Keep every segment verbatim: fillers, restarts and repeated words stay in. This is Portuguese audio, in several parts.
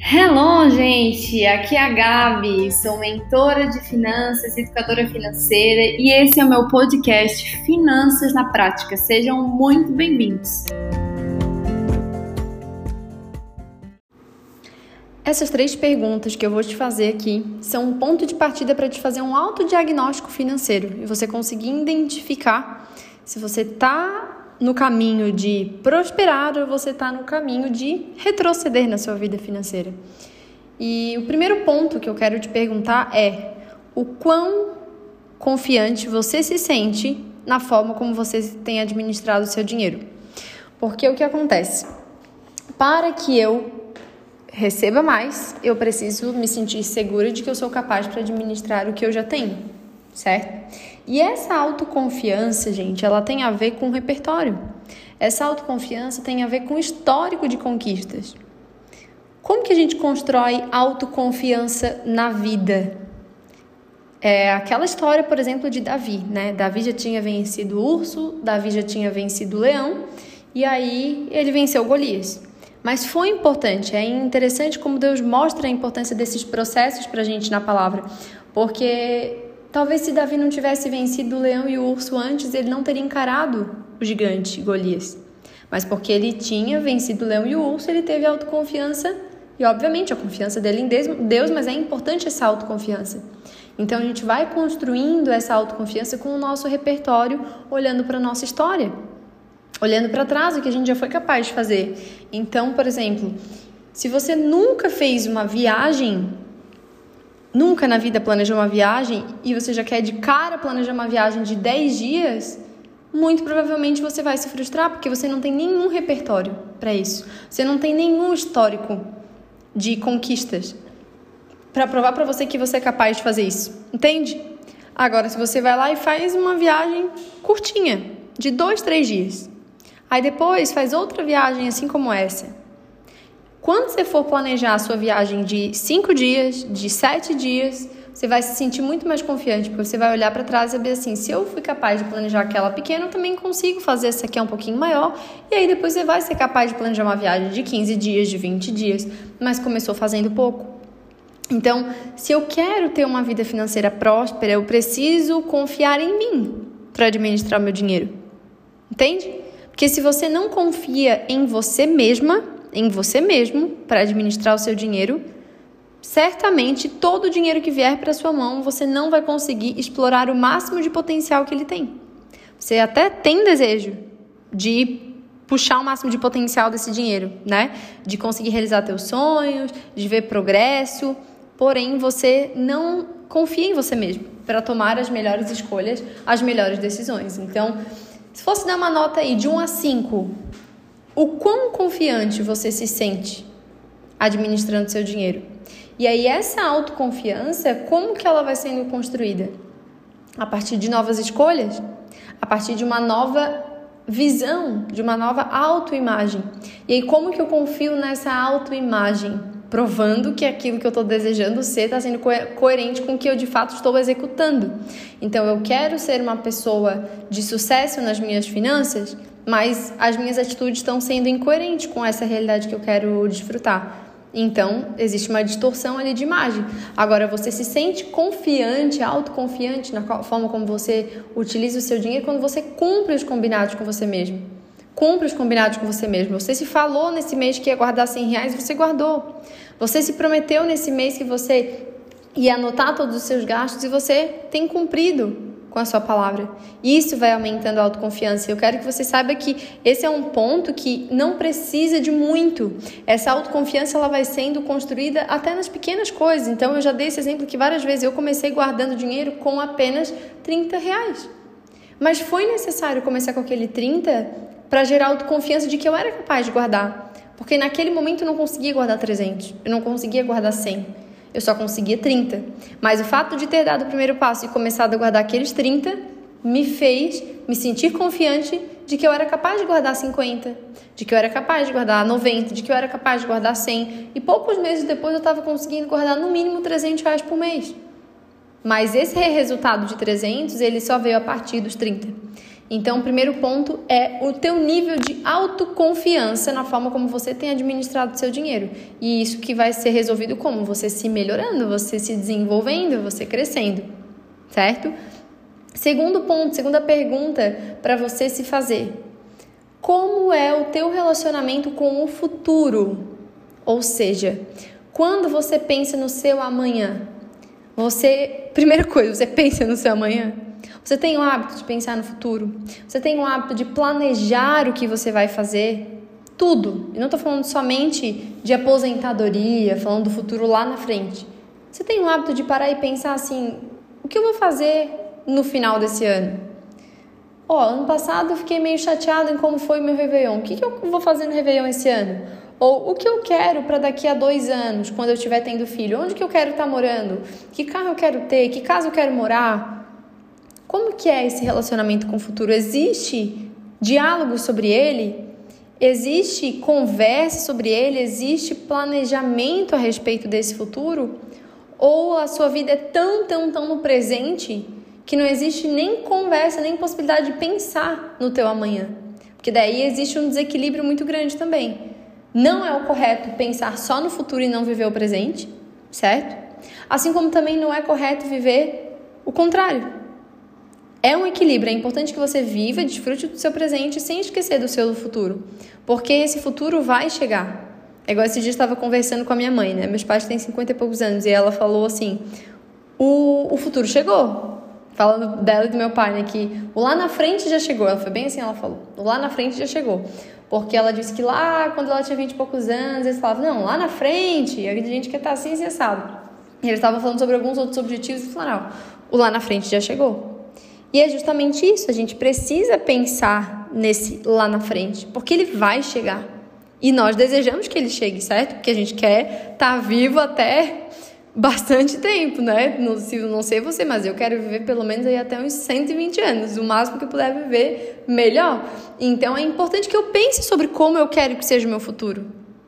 Hello, gente! Aqui é a Gabi, sou mentora de finanças, educadora financeira e esse é o meu podcast Finanças na Prática. Sejam muito bem-vindos! Essas três perguntas que eu vou te fazer aqui são um ponto de partida para te fazer um autodiagnóstico financeiro e você conseguir identificar se você está no caminho de prosperar ou você está no caminho de retroceder na sua vida financeira. E o primeiro ponto que eu quero te perguntar é o quão confiante você se sente na forma como você tem administrado o seu dinheiro. Porque o que acontece? Para que eu receba mais, eu preciso me sentir segura de que eu sou capaz para administrar o que eu já tenho, certo? E essa autoconfiança, gente, ela tem a ver com repertório. Essa autoconfiança tem a ver com histórico de conquistas. Como que a gente constrói autoconfiança na vida? É aquela história, por exemplo, de Davi, né? Davi já tinha vencido o urso, Davi já tinha vencido o leão, e aí ele venceu Golias. Mas foi importante, é interessante como Deus mostra a importância desses processos pra gente na palavra, porque talvez se Davi não tivesse vencido o leão e o urso antes, ele não teria encarado o gigante Golias. Mas porque ele tinha vencido o leão e o urso, ele teve autoconfiança e, obviamente, a confiança dele em Deus, mas é importante essa autoconfiança. Então, a gente vai construindo essa autoconfiança com o nosso repertório, olhando para a nossa história, olhando para trás o que a gente já foi capaz de fazer. Então, por exemplo, se você nunca fez uma viagem, nunca na vida planejou uma viagem e você já quer de cara planejar uma viagem de dez dias, muito provavelmente você vai se frustrar porque você não tem nenhum repertório para isso. Você não tem nenhum histórico de conquistas para provar para você que você é capaz de fazer isso. Entende? Agora, se você vai lá e faz uma viagem curtinha, de dois, três dias, aí depois faz outra viagem assim como essa. Quando você for planejar a sua viagem de cinco dias, de sete dias, você vai se sentir muito mais confiante, porque você vai olhar para trás e saber assim, se eu fui capaz de planejar aquela pequena, eu também consigo fazer essa aqui um pouquinho maior, e aí depois você vai ser capaz de planejar uma viagem de quinze dias, de vinte dias, mas começou fazendo pouco. Então, se eu quero ter uma vida financeira próspera, eu preciso confiar em mim para administrar o meu dinheiro. Entende? Porque se você não confia em você mesma, em você mesmo, para administrar o seu dinheiro, certamente todo o dinheiro que vier para sua mão, você não vai conseguir explorar o máximo de potencial que ele tem. Você até tem desejo de puxar o máximo de potencial desse dinheiro, né? De conseguir realizar teus sonhos, de ver progresso, porém você não confia em você mesmo para tomar as melhores escolhas, as melhores decisões. Então, se fosse dar uma nota aí de um a cinco, o quão confiante você se sente administrando seu dinheiro? E aí essa autoconfiança, como que ela vai sendo construída? A partir de novas escolhas? A partir de uma nova visão, de uma nova autoimagem. E aí como que eu confio nessa autoimagem? Provando que aquilo que eu estou desejando ser está sendo co- coerente com o que eu de fato estou executando. Então eu quero ser uma pessoa de sucesso nas minhas finanças, mas as minhas atitudes estão sendo incoerentes com essa realidade que eu quero desfrutar. Então, existe uma distorção ali de imagem. Agora, você se sente confiante, autoconfiante na forma como você utiliza o seu dinheiro quando você cumpre os combinados com você mesmo. Cumpre os combinados com você mesmo. Você se falou nesse mês que ia guardar cem reais, você guardou. Você se prometeu nesse mês que você ia anotar todos os seus gastos e você tem cumprido com a sua palavra. Isso vai aumentando a autoconfiança. Eu quero que você saiba que esse é um ponto que não precisa de muito. Essa autoconfiança ela vai sendo construída até nas pequenas coisas. Então, eu já dei esse exemplo que várias vezes eu comecei guardando dinheiro com apenas trinta reais. Mas foi necessário começar com aquele trinta para gerar autoconfiança de que eu era capaz de guardar. Porque naquele momento eu não conseguia guardar trezentos, eu não conseguia guardar cem. Eu só conseguia trinta. Mas o fato de ter dado o primeiro passo e começado a guardar aqueles trinta me fez me sentir confiante de que eu era capaz de guardar cinquenta, de que eu era capaz de guardar noventa, de que eu era capaz de guardar cem. E poucos meses depois eu estava conseguindo guardar no mínimo trezentos reais por mês. Mas esse resultado de trezentos, ele só veio a partir dos trinta. Então, o primeiro ponto é o teu nível de autoconfiança na forma como você tem administrado o seu dinheiro. E isso que vai ser resolvido como? Você se melhorando, você se desenvolvendo, você crescendo, certo? Segundo ponto, segunda pergunta para você se fazer. Como é o teu relacionamento com o futuro? Ou seja, quando você pensa no seu amanhã, você, primeira coisa, você pensa no seu amanhã? Você tem o hábito de pensar no futuro? Você tem o hábito de planejar o que você vai fazer? Tudo. Eu não estou falando somente de aposentadoria, falando do futuro lá na frente. Você tem o hábito de parar e pensar assim, o que eu vou fazer no final desse ano? Ó, ano passado eu fiquei meio chateada em como foi o meu Réveillon. O que, que eu vou fazer no Réveillon esse ano? Ou o que eu quero para daqui a dois anos, quando eu estiver tendo filho? Onde que eu quero estar morando? Que carro eu quero ter? Que casa eu quero morar? Como que é esse relacionamento com o futuro? Existe diálogo sobre ele? Existe conversa sobre ele? Existe planejamento a respeito desse futuro? Ou a sua vida é tão, tão, tão no presente que não existe nem conversa, nem possibilidade de pensar no teu amanhã? Porque daí existe um desequilíbrio muito grande também. Não é o correto pensar só no futuro e não viver o presente, certo? Assim como também não é correto viver o contrário. É um equilíbrio, é importante que você viva, desfrute do seu presente sem esquecer do seu futuro, porque esse futuro vai chegar. É igual esse dia eu estava conversando com a minha mãe, né? Meus pais têm cinquenta e poucos anos e ela falou assim, o, o futuro chegou. Falando dela e do meu pai, né? Que o lá na frente já chegou. Ela foi bem assim, ela falou. O lá na frente já chegou. Porque ela disse que lá, quando ela tinha vinte e poucos anos, eles falavam, não, lá na frente, a gente quer estar assim, assim, assado. E eles estavam falando sobre alguns outros objetivos e falaram, não, o lá na frente já chegou. E é justamente isso, a gente precisa pensar nesse lá na frente, porque ele vai chegar. E nós desejamos que ele chegue, certo? Porque a gente quer estar vivo até bastante tempo, né? Não, não sei você, mas eu quero viver pelo menos aí até uns cento e vinte anos, o máximo que eu puder viver, melhor. Então é importante que eu pense sobre como eu quero que seja o meu futuro.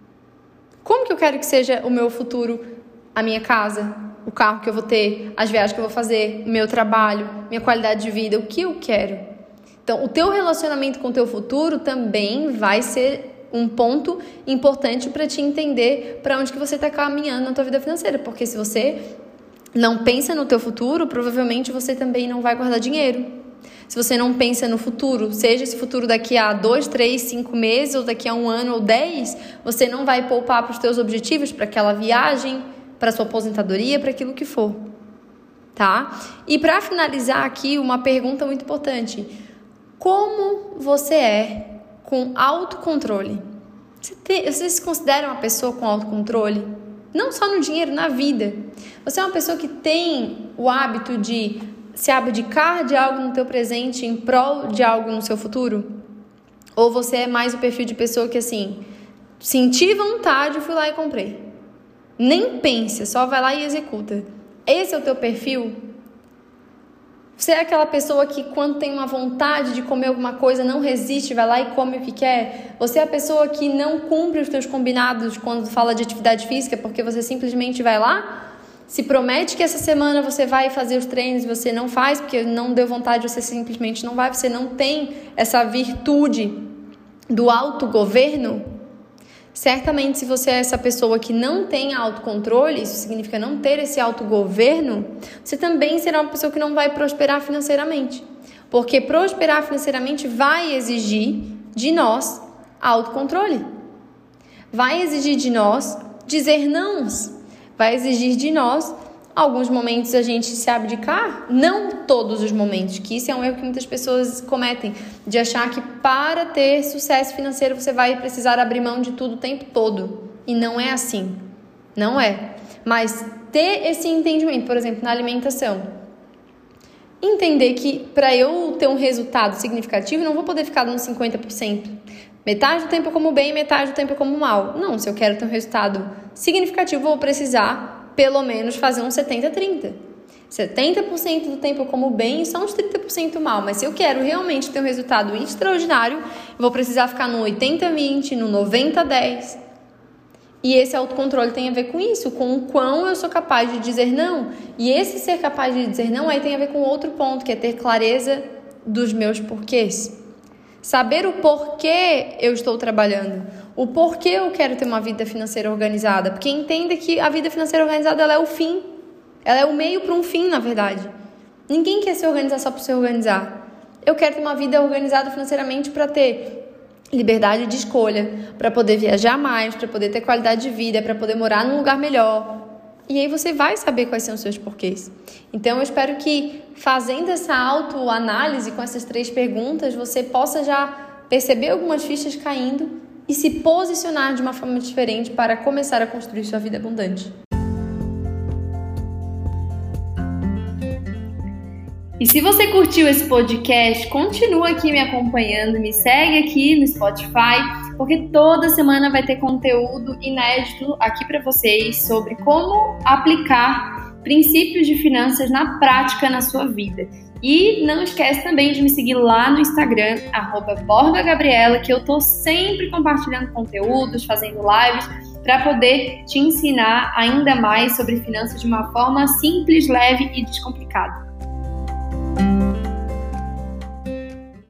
Como que eu quero que seja o meu futuro, a minha casa, o carro que eu vou ter, as viagens que eu vou fazer, o meu trabalho, minha qualidade de vida, o que eu quero. Então, o teu relacionamento com o teu futuro também vai ser um ponto importante para te entender para onde que você está caminhando na tua vida financeira, porque se você não pensa no teu futuro, provavelmente você também não vai guardar dinheiro. Se você não pensa no futuro, seja esse futuro daqui a dois, três, cinco meses, ou daqui a um ano ou dez, você não vai poupar para os teus objetivos, para aquela viagem, para sua aposentadoria, para aquilo que for, tá? E para finalizar aqui, uma pergunta muito importante. Como você é com autocontrole? Você, te, você se considera uma pessoa com autocontrole? Não só no dinheiro, na vida. Você é uma pessoa que tem o hábito de se abdicar de algo no teu presente em prol de algo no seu futuro? Ou você é mais o perfil de pessoa que assim, senti vontade, fui lá e comprei? Nem pensa, só vai lá e executa. Esse é o teu perfil? Você é aquela pessoa que quando tem uma vontade de comer alguma coisa, não resiste, vai lá e come o que quer? Você é a pessoa que não cumpre os teus combinados quando fala de atividade física, porque você simplesmente vai lá, se promete que essa semana você vai fazer os treinos e você não faz, porque não deu vontade, você simplesmente não vai, você não tem essa virtude do autogoverno? Certamente, se você é essa pessoa que não tem autocontrole, isso significa não ter esse autogoverno, você também será uma pessoa que não vai prosperar financeiramente. Porque prosperar financeiramente vai exigir de nós autocontrole. Vai exigir de nós dizer nãos. Vai exigir de nós, alguns momentos, a gente se abdicar. Não todos os momentos, que isso é um erro que muitas pessoas cometem, de achar que para ter sucesso financeiro você vai precisar abrir mão de tudo o tempo todo. E não é assim. Não é. Mas ter esse entendimento, por exemplo, na alimentação. Entender que para eu ter um resultado significativo, eu não vou poder ficar dando cinquenta por cento. Metade do tempo eu como bem, metade do tempo eu como mal. Não, se eu quero ter um resultado significativo, eu vou precisar pelo menos fazer uns setenta a trinta. setenta por cento do tempo eu como bem e só uns trinta por cento mal. Mas se eu quero realmente ter um resultado extraordinário, eu vou precisar ficar no oitenta a vinte, no noventa a dez. E esse autocontrole tem a ver com isso, com o quão eu sou capaz de dizer não. E esse ser capaz de dizer não aí tem a ver com outro ponto, que é ter clareza dos meus porquês. Saber o porquê eu estou trabalhando, o porquê eu quero ter uma vida financeira organizada, porque entenda que a vida financeira organizada ela é o fim, ela é o meio para um fim, na verdade. Ninguém quer se organizar só para se organizar. Eu quero ter uma vida organizada financeiramente para ter liberdade de escolha, para poder viajar mais, para poder ter qualidade de vida, para poder morar num lugar melhor. E aí você vai saber quais são os seus porquês. Então eu espero que fazendo essa autoanálise com essas três perguntas, você possa já perceber algumas fichas caindo e se posicionar de uma forma diferente para começar a construir sua vida abundante. E se você curtiu esse podcast, continua aqui me acompanhando, me segue aqui no Spotify, porque toda semana vai ter conteúdo inédito aqui para vocês sobre como aplicar princípios de finanças na prática na sua vida. E não esquece também de me seguir lá no Instagram, arroba Borba Gabriela, que eu tô sempre compartilhando conteúdos, fazendo lives, para poder te ensinar ainda mais sobre finanças de uma forma simples, leve e descomplicada.